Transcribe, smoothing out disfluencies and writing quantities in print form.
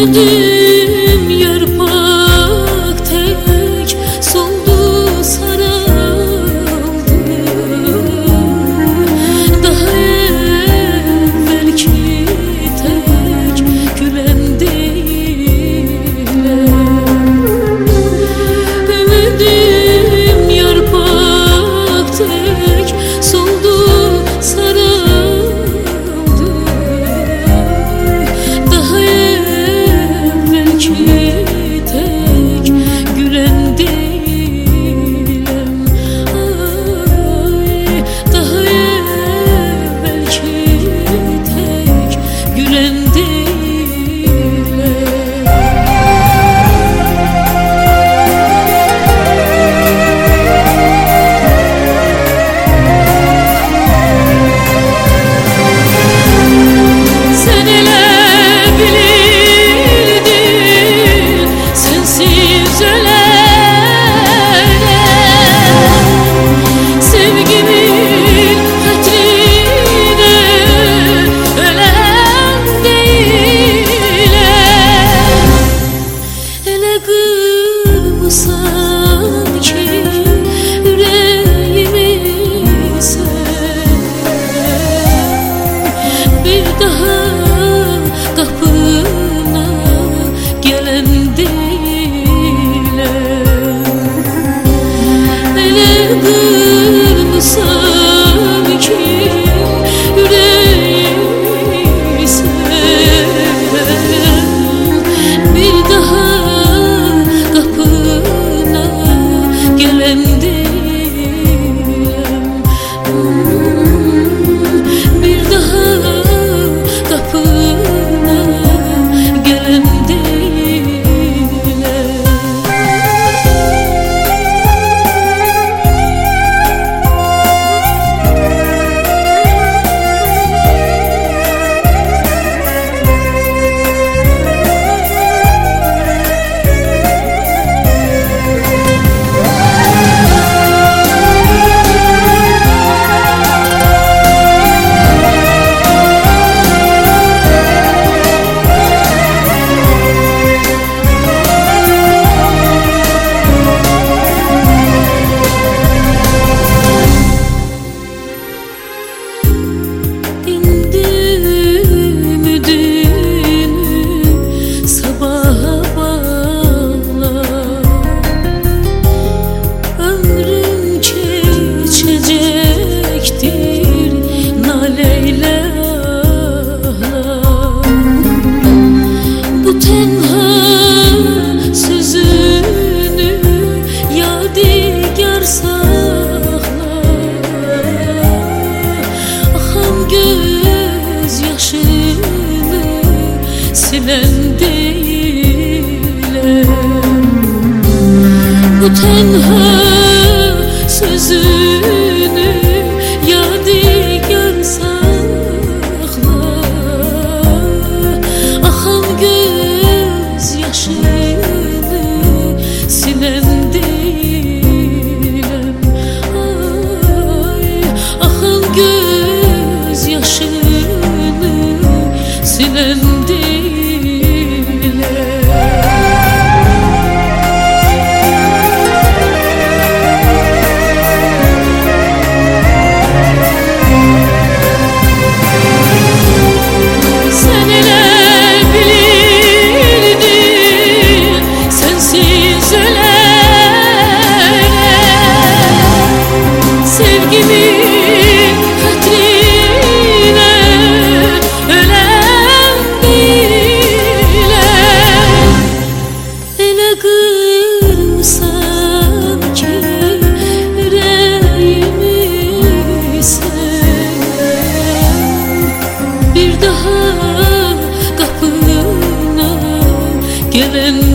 Ümüdüm yarpak tek soldu saraldı. Daha evvelki tek gülen değilim. Ümüdüm yarpak tek soldu saraldı. Daha evvelki tek gülen değilim. Ay, daha evvelki tek gülen değilim. Sen ele bilirdin sensiz ölene, sevgimin hatırine ölen değilim. Ele kırmızan ki yüreğimi sen, bir daha kapına gelen değilim. Ele kırmızan ki yüreğimi sen, bir daha kapına gelen değilim. Bir daha kapına gelen değilim. Bu tenha sözünü yadigar sakla. Akan göz yaşını silen değilim. Bu tenha sözünü yadigar sakla. Akan göz yaşını silen değilim. Ay, akan göz yaşını silen değilim. Sen ele bilirdin sensiz ölene, sevgimin hatırine ölen değilim. Ele kırmızan ki yüreğimi sen, bir daha kapına gelen